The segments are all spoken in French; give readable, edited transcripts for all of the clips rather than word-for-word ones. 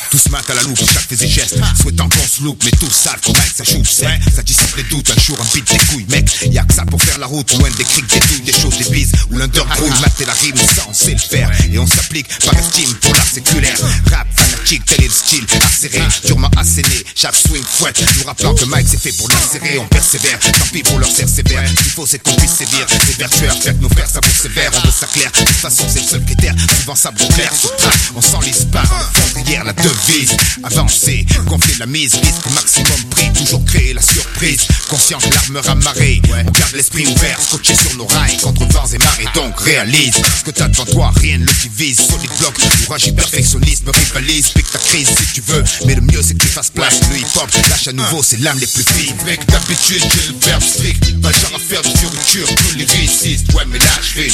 Tous matent à la loupe, chaque fait ses gestes, souhaitant qu'on se loupe, mais tous savent qu'on Mike ça joue sec. Ça dissipe les doutes, un jour un beat des couilles, mec. Y'a que ça pour faire la route, loin des criques, des douilles, des choses, des bises, où l'underground mater la rime, ça on sait le faire. Et on s'applique par estime pour l'art séculaire. Rap fanatique, tel est le style, acéré, durement asséné, chaque swing fouette. Nous rappelant que Mike c'est fait pour l'acérer, on persévère, tant pis pour leur serre sévère. Ce qu'il faut c'est qu'on puisse sévir, c'est vertueux, faire que nos frères savourent sévère. On veut ça clair, de toute façon c'est le seul critère, suivant ça bon clair, sur track, on s'enlise pas, fondrière la devise, avancer, gonfler la mise, risque maximum prix, toujours créer la surprise, conscient de l'armeur amarrée, on garde l'esprit ouvert, scotché sur nos rails, contre vents et marées, donc réalise, ce que t'as devant toi, rien ne le divise, solide bloc, courage et perfectionnisme, rivalise, pique ta crise si tu veux, mais le mieux c'est que tu fasses place, le hip-hop, lâche à nouveau, c'est l'âme les plus fines. Mec d'habitude j'ai le verbe strict, pas le genre à faire de fioriture, tous les réussissent, ouais mais là je fais une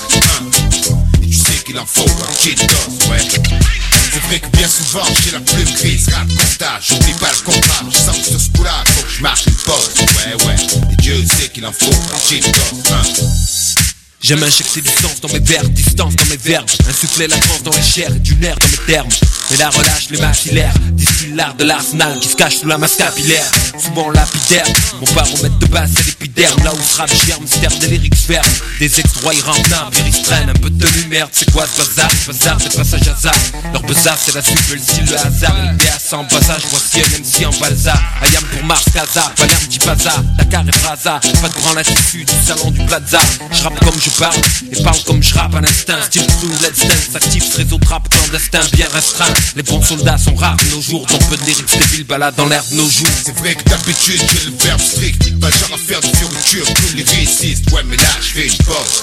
pause, et tu sais qu'il en faut un petit dose, ouais. C'est vrai que bien souvent j'ai la plume grise, rap constat, j'oublie pas le contrat, je sens que sur ce coup-là, faut que je marque une pause, ouais, et Dieu sait qu'il en faut un petit dose, J'aime injecter du sens dans mes vers, distance dans mes verbes, insuffler la transe dans les chairs et du nerf dans mes termes. Mais la relâche les maxillaires, distille l'art de l'arsenal qui se cache sous la masse capillaire. Souvent lapidaire, mon baromètre de base c'est l'épiderme, là où ce rap germe, sterne des lyrics fermes. Des ex-droits ils rampent, ils prennent un peu de tenue, merde c'est quoi ce bazar? Bazar des passages hasard, leur besace c'est la suite, le style, le hasard. LBA sans passage, voici un MC en balsa. Ayam pour Mars, Casa, Palerme, Tipaza, Dakar et Braza, pas de branle attitude du salon du Plaza. Je rappe comme je parle, et parle comme je rappe à l'instinct. Style sous let's dance, actif ce réseau de rap clandestin bien restreint. Les bons soldats sont rares de nos jours, donc peu de lyrics débiles baladent dans l'air de nos jours. C'est vrai que d'habitude j'ai le verbe strict, pas genre à faire de fioriture, tous les réussissent, ouais mais là je fais une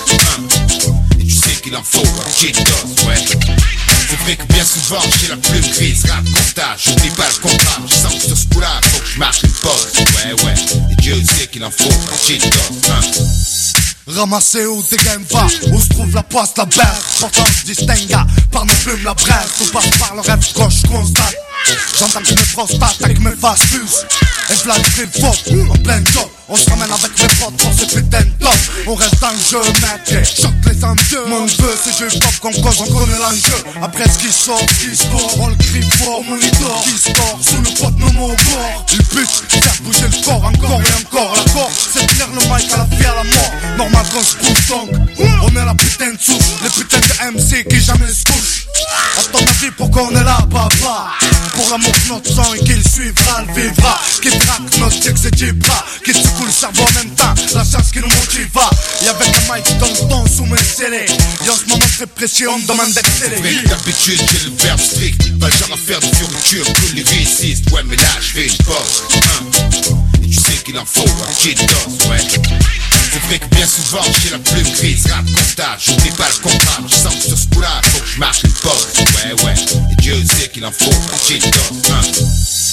pause, et tu sais qu'il en faut un petit dose, ouais. C'est vrai que bien souvent j'ai la plume grise, rap constat, j'oublie pas le contrat, je sens que sur ce coup-là, faut que je marque une pause, ouais, et Dieu sait qu'il en faut un petit dose, Ramasser où tes games va, où se trouve la poisse, la bête. Pourtant je distingue par mes plumes la brève. Tout passe par le rêve quand je constate. J'entends que mes prostates avec mes faces fusent. Et v'là le crime faux, en plein job. On se ramène avec mes potes pour ces putains de top. On reste dans le jeu, mec, choque les envieux. Mon neveu, c'est jeu pop qu'on cause, on connaît l'enjeu. Après ce qui sort, on le crie fort, mon monitor qui score, sous le pot, nos mots au bord. Le but, faire bouger le corps, encore et encore. L'accord, c'est tenir le mic à la vie, à la mort. Normal qu'on se pousse donc, on est la putain de souche. Les putains de MC qui jamais se couchent. À ton avis, pourquoi on est là, papa? Pour l'amour de notre sang et qu'il suivra, le vivra. Qui traque notre check, c'est Jibra. Qui secoue le cerveau en même temps, la chance qui nous motiva. Et avec un mic dans le temps sous mes scellés. Et en ce moment très précieux, on me demande d'exceller. Mais d'habitude j'ai le verbe strict, pas genre à faire de fioriture, tous les réussissent, ouais mais là je fais une pause, et tu sais qu'il en faut un petit dose, ouais. C'est vrai que bien souvent j'ai la plume grise, rap constat, j'oublie pas le contrat, je sens que sur ce coup-là, faut que je marque une pause, ouais, et Dieu sait qu'il en faut un petit dose,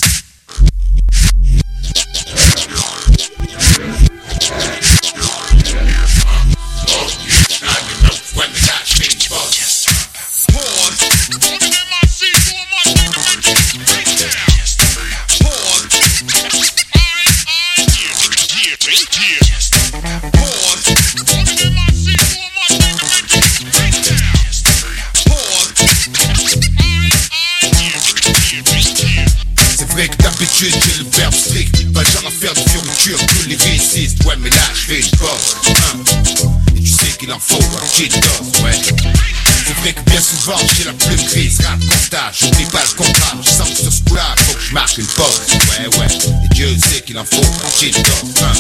D'habitude j'ai le verbe strict, pas genre à faire de fioriture, tous les réussissent, ouais mais là je fais une pause, et tu sais qu'il en faut un petit dose, ouais. C'est vrai que bien souvent j'ai la plume grise, rap constat, j'oublie pas le contrat, je sens que sur ce coup-là, faut que je marque une pause, ouais, et Dieu sait qu'il en faut un petit dose, I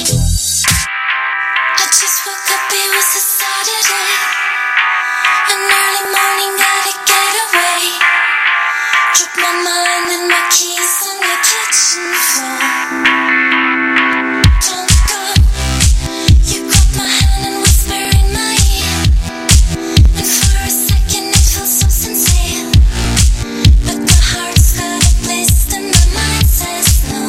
just woke up, it was a Saturday. An early morning, gotta get away. Drop my mind and my keys on the kitchen floor. Don't go. You grab my hand and whisper in my ear. And for a second it feels so sincere. But the heart's got a place and my mind says no.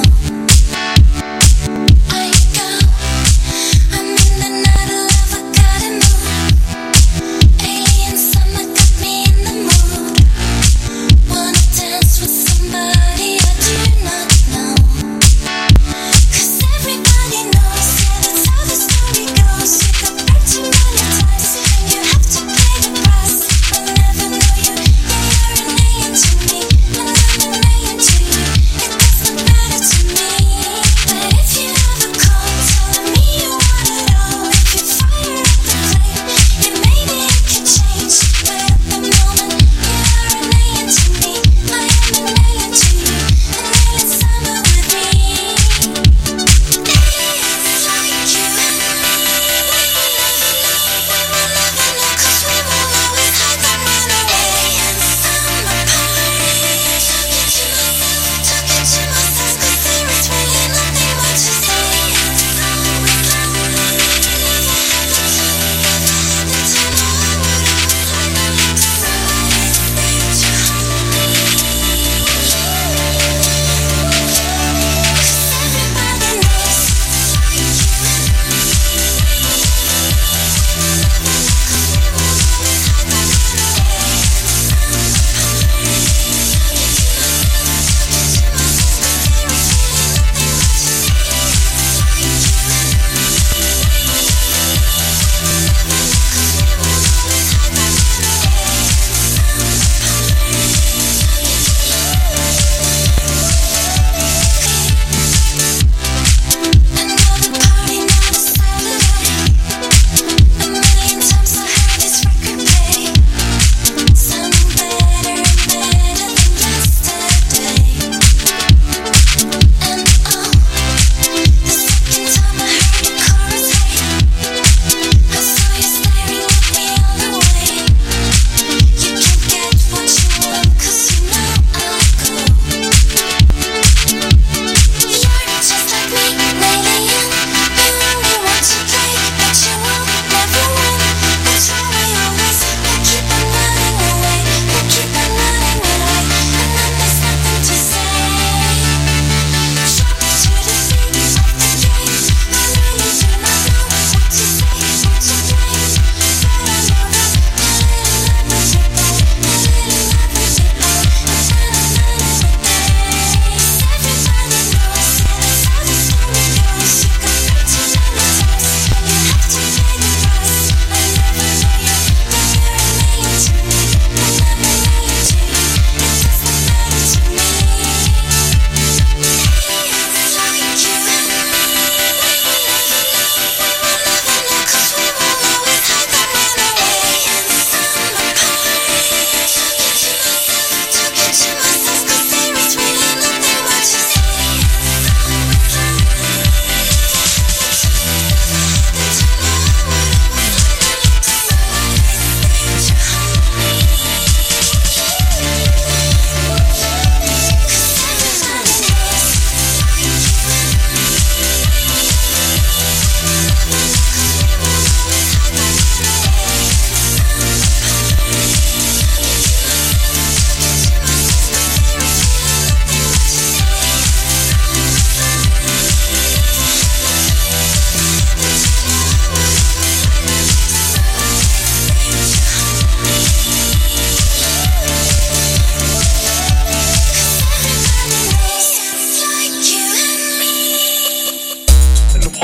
I go. I'm in the night of love, I gotta move. Alien summer got me in the mood. Wanna dance with somebody I do not know.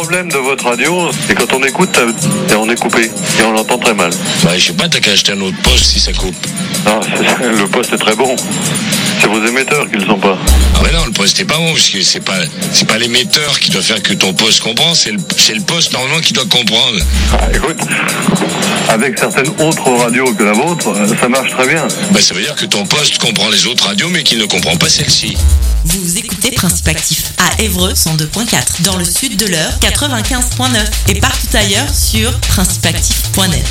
problème de votre radio, c'est quand on écoute, et on est coupé, et on l'entend très mal. Bah, je sais pas, t'as qu'à acheter un autre poste si ça coupe. Non, le poste est très bon. C'est vos émetteurs qui le sont pas. Ah mais non, le poste est pas bon, parce que c'est pas l'émetteur qui doit faire que ton poste comprend, c'est le poste normalement qui doit comprendre. Ah, écoute, avec certaines autres radios que la vôtre, ça marche très bien. Bah ça veut dire que ton poste comprend les autres radios, mais qu'il ne comprend pas celle-ci. Vous écoutez Principe Actif à Évreux 102.4, dans le sud de l'Eure 95.9 et partout ailleurs sur principeactif.net.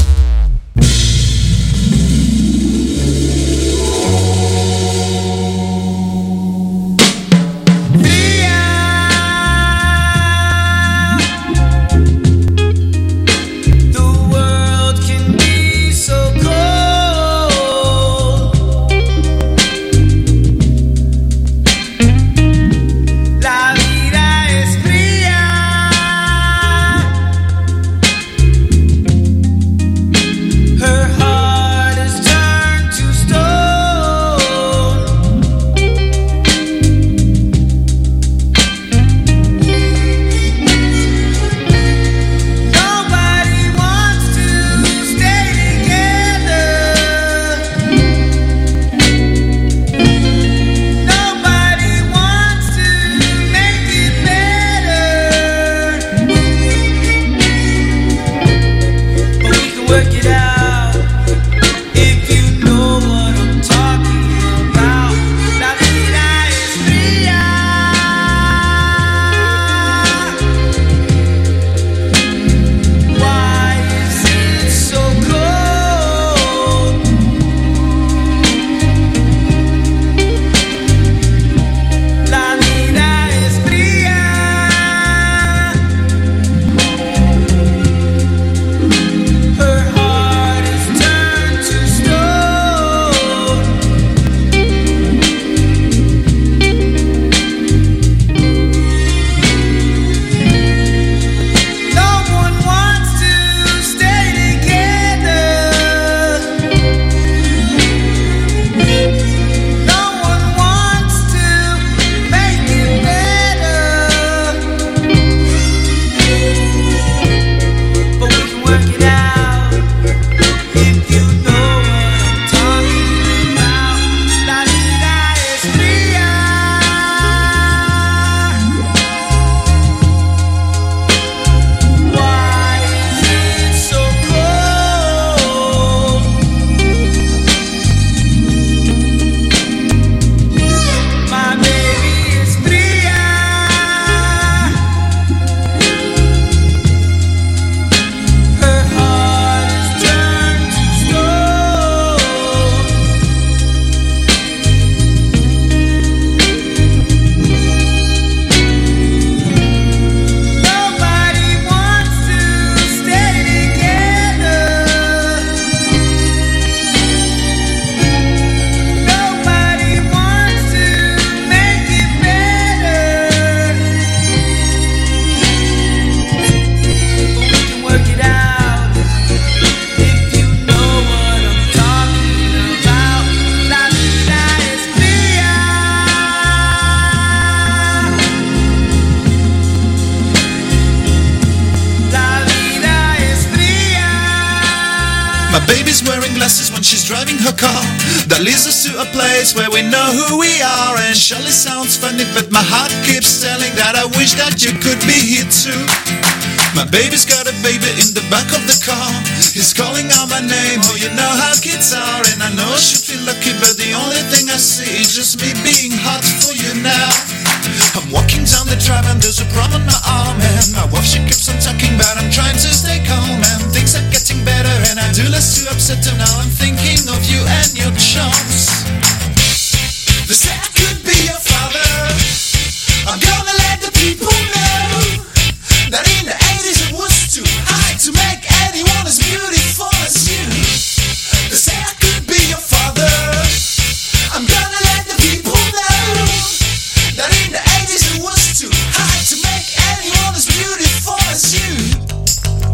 Baby's wearing glasses when she's driving her car. That leads us to a place where we know who we are. And surely sounds funny, but my heart keeps telling that I wish that you could be here too. My baby's got a baby in the back of the car. He's calling out my name, oh you know how kids are. And I know I should feel lucky, but the only thing I see is just me being hot for you now. I'm walking down the drive and there's a problem on my arm. And my wife, she keeps on talking, but I'm trying to stay calm. And things are getting better and I do less to upset her. Now I'm thinking of you and your charms. They say I could be your father. I'm gonna let the people know that in the 80s it was too high to make anyone as beautiful as you. They say I could be your father. I'm gonna let the people know that in the 80s it was too high to make anyone as beautiful as you.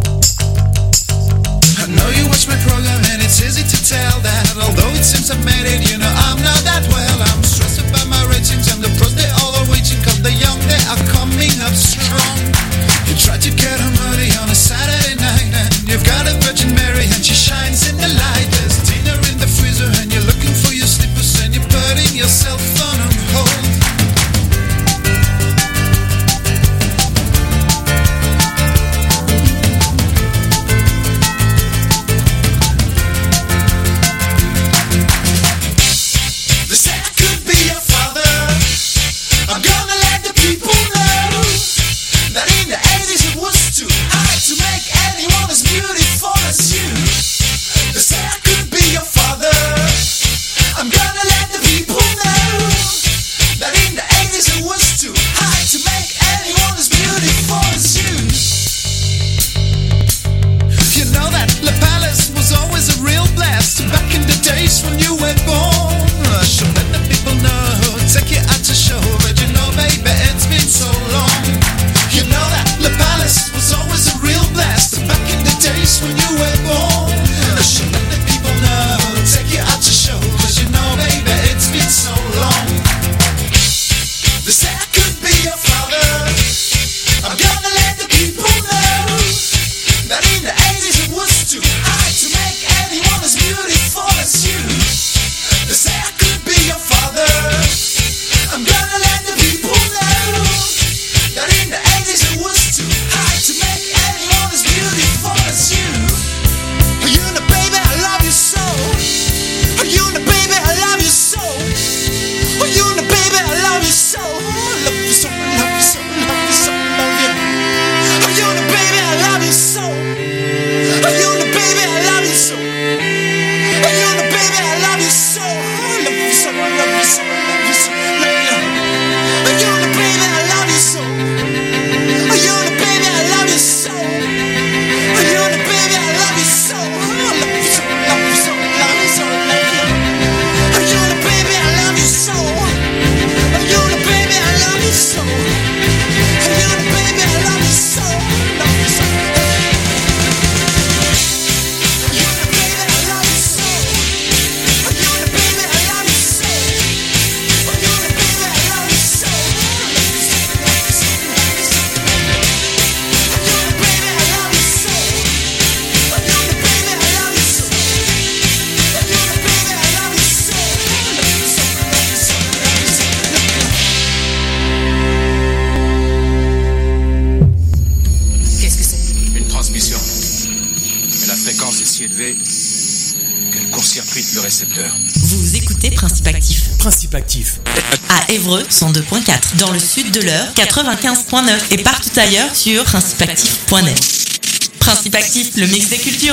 cœur. Vous écoutez Principe Actif. Principe Actif. À Évreux, 102.4. Dans le sud de l'Eure, 95.9. Et partout ailleurs sur principeactif.net. Principe Actif, le mix des cultures.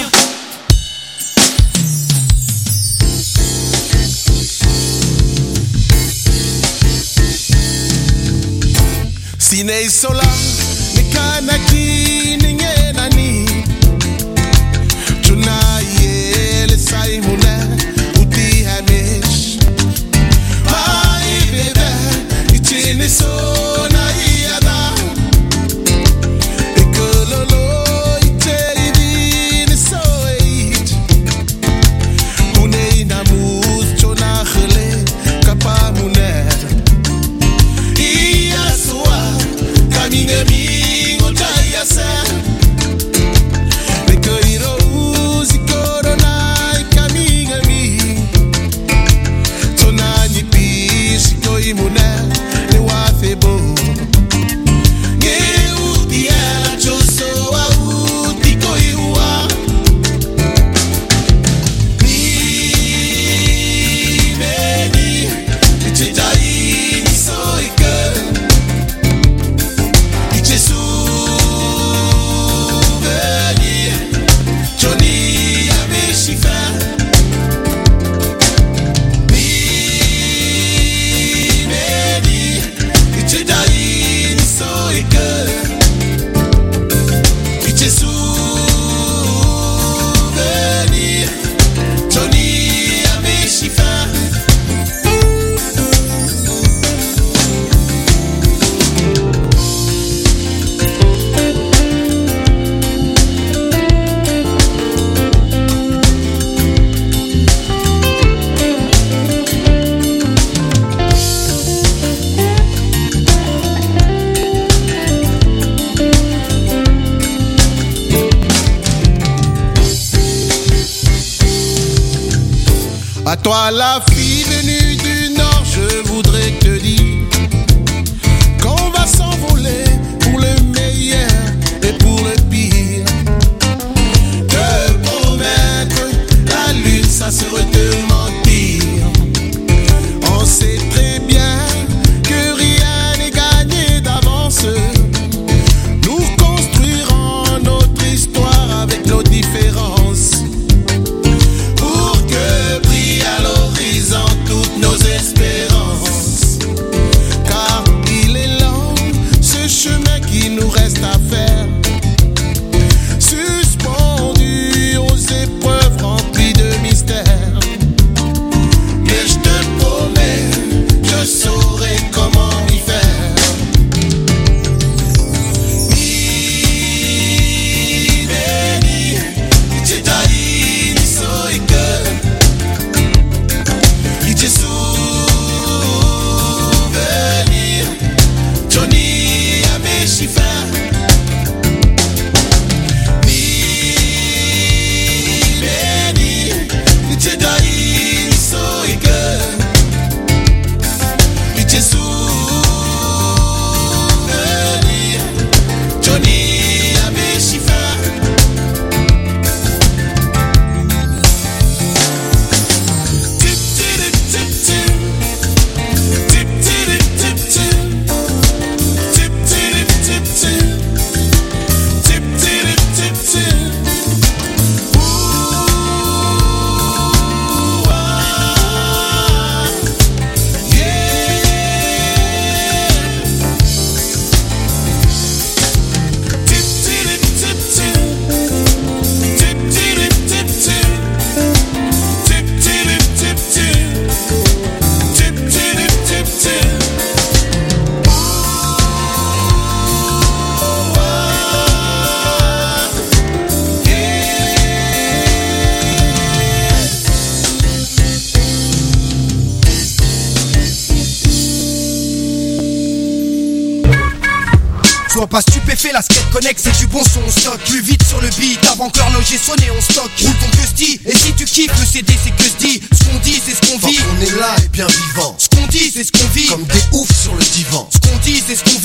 Sinei sola, nikanaki ningenani. Tunaye le saimune uti hamish. Mai bebe, itini so na iada. Ekololo ite ibini so eit. Unei namuz chona khale kapa muner. Caminho amigo, já sei. Recolhiro e corona e caminho amigo. Tonani pis, coi mulher, eu afebo. Eu te ela, eu sou a uti coiua. Ni meni, te dai ni soi que. Johnny avait chiffre. Mimi, tu t'as so et que tu souvenir. Johnny avait chiffre. À toi la fille venue du Nord, je voudrais te dire qu'on va s'envoler pour le meilleur et pour le pire. Te promettre la lune, ça serait te mentir. On sait très bien que rien n'est gagné d'avance. Nous construirons notre histoire avec nos différences. À l'horizon toutes nos espérances. Car il est long ce chemin qui nous reste à faire. Suspendu aux épreuves remplies de mystères. Mais je te promets, je saurai comment y faire. Johnny avait chiffre. Sois pas stupéfait, la skate connect, c'est du bon son, on stock. Plus vite sur le beat, avant que l'horloger sonne et on stock. Roule ton Custy, et si tu kiffes, le CD c'est que se dit. Ce qu'on dit, c'est ce qu'on vit. On est là et bien vivant. Ce qu'on dit, c'est ce qu'on vit. Comme des oufs sur le divan. Ce qu'on dit, c'est ce qu'on vit. Ma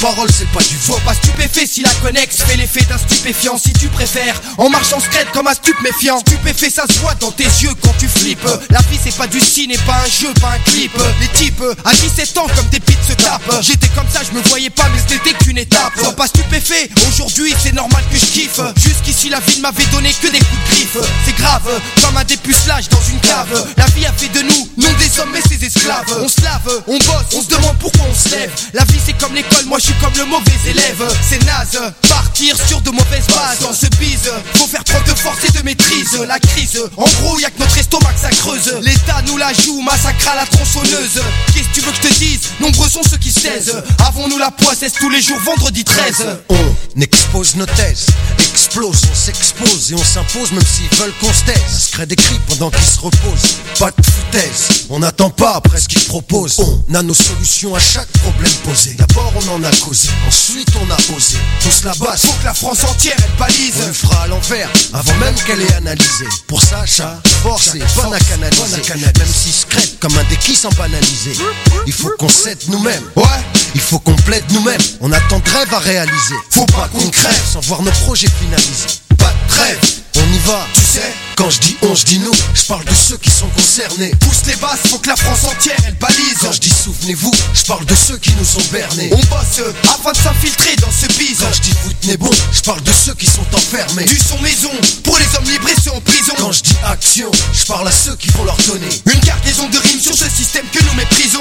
parole c'est pas du faux. Pas stupéfait si la connexe fait l'effet d'un stupéfiant. Si tu préfères, en marchant secrète comme un stupéfiant. Stupéfait ça se voit dans tes yeux quand tu flippes. La vie c'est pas du ciné, pas un jeu, pas un clip. Les types à 17 ans comme des pites se tapent. J'étais comme ça, je me voyais pas mais c'était qu'une étape. Sois pas stupéfait, aujourd'hui c'est normal que je kiffe. Jusqu'ici la vie ne m'avait donné que des coups de griffe. C'est grave, comme un dépucelage dans une cave. La vie a fait de nous, non des hommes mais ses esclaves. On se lave, on bosse, on se demande pourquoi on se lève. La vie c'est comme l'école, moi je suis comme le mauvais élève. C'est naze, partir sur de mauvaises bases. On se bise, faut faire preuve de force et de maîtrise. La crise, en gros y'a que notre estomac que ça creuse. L'État nous la joue, massacre à la tronçonneuse. Qu'est-ce que tu veux que je te dise? Nombreux sont ceux qui se taisent. Avons-nous la poissesse tous les jours, vendredi 13. On expose nos thèses, explose, on s'expose et on s'impose même s'ils veulent qu'on se taise. Se crée des cris pendant qu'ils se reposent. Pas de foutaise, on n'attend pas après ce qu'ils proposent. On a nos solutions à chaque problème posé. D'abord on en a causé, ensuite on a osé. Tous la base, faut que la France entière elle balise. On le fera à l'envers, avant même qu'elle ait analysé. Pour ça, chaque force est bonne à canaliser. Même si secrète comme un déquis sans banaliser. Il faut qu'on s'aide nous-mêmes, ouais. Il faut qu'on plaide nous-mêmes. On attend de rêve à réaliser. Faut pas qu'on crève sans voir nos projets finalisés. Pas de trêve, on y va, tu sais. Quand je dis on, je dis nous. Je parle de ceux qui sont concernés. Pousse les basses, faut que la France entière elle balise. Quand je dis souvenez-vous, je parle de ceux qui nous ont bernés. On bosse afin de s'infiltrer dans ce bise. Quand je dis vous tenez bon, je parle de ceux qui sont enfermés. Du son maison, pour les hommes libres et ceux en prison. Quand je dis action, je parle à ceux qui vont leur donner une cargaison de rimes sur ce système que nous méprisons.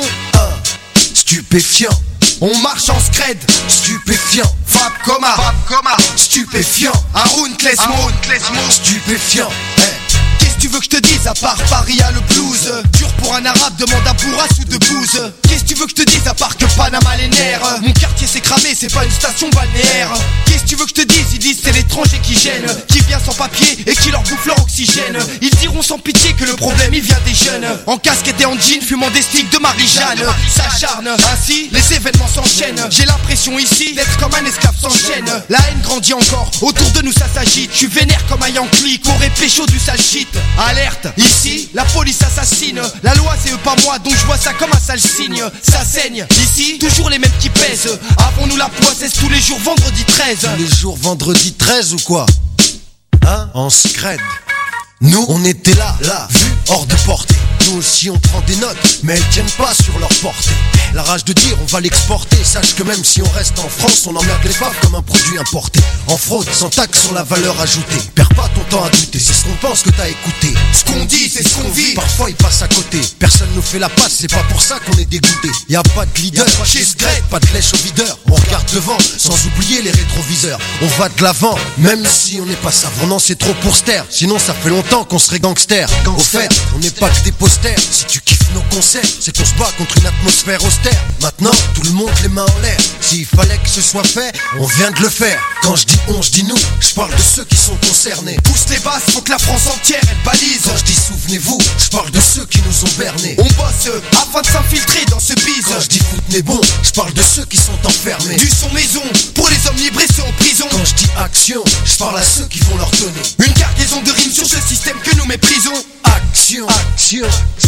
Stupéfiant, on marche en scred. Stupéfiant, Fab Coma, stupéfiant, Haroun Klesmo, stupéfiant. Qu'est-ce que tu veux que je te dise à part Paris à le blues? Dur pour un arabe, demande à Bourras ou de Bouze. Qu'est-ce que tu veux que je te dise à part que Panama les nerfs? Mon quartier s'est cramé, c'est pas une station balnéaire. Qu'est-ce que tu veux que je te dise? Ils disent c'est l'étranger qui gêne, qui vient sans papier et qui leur bouffe leur oxygène. Ils diront sans pitié que le problème il vient des jeunes. En casquette et en jean, fumant des sticks de Marie-Jeanne. S'acharne, ainsi les événements s'enchaînent. J'ai l'impression ici d'être comme un esclave sans chaîne. La haine grandit encore, autour de nous ça s'agite. Je suis vénère comme un Yankee qu'aurait pécho du sale shit. Alerte, ici, la police assassine. La loi c'est eux pas moi, donc je vois ça comme un sale signe. Ça saigne, ici, toujours les mêmes qui pèsent. Avons-nous la poissesse tous les jours vendredi 13? Tous les jours vendredi 13 ou quoi? Hein? En scred. Nous, on était là, vu, hors de portée. Nous aussi on prend des notes, mais elles tiennent pas sur leur portée. La rage de dire on va l'exporter. Sache que même si on reste en France, on emmerde les faves comme un produit importé. En fraude, sans taxe sur la valeur ajoutée. Perds pas ton temps à douter, c'est ce qu'on pense que t'as écouté. Ce qu'on dit, c'est ce qu'on vit. Parfois ils passent à côté, personne nous fait la passe. C'est pas pour ça qu'on est dégoûté. Y'a pas de leader, chez Scred, pas de lèche au videur. On regarde devant, sans oublier les rétroviseurs. On va de l'avant, même si on n'est pas savant. Non, c'est trop pour se taire, sinon ça fait longtemps qu'on serait gangster. Au fait, on n'est pas que des posters. Si tu kiffes nos concerts, c'est qu'on se bat contre une atmosphère austère. Maintenant, tout le monde les mains en l'air. S'il fallait que ce soit fait, on vient de le faire. Quand je dis on, je dis nous, je parle de ceux qui sont concernés. Pousse les basses, faut que la France entière elle balise. Quand je dis souvenez-vous, je parle de ceux qui nous ont bernés. On bosse afin de s'infiltrer dans ce bise. Quand je dis vous tenez bon, je parle de ceux qui sont enfermés. Du son maison, pour les hommes libres et ceux en prison. Quand je dis action, je parle à ceux qui vont leur donner une cargaison de rimes sur ce système que nous méprisons. Action, action,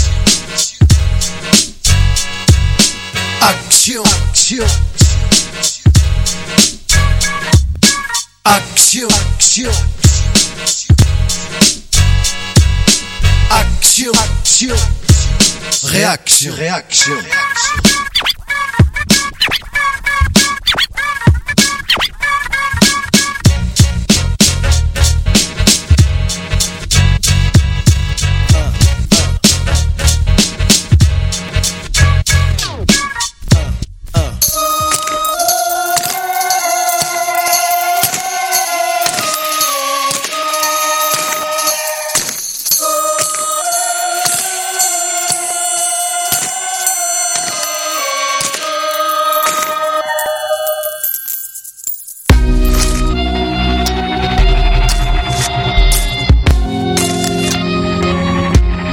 action, action, action, action, action, action, réaction, réaction.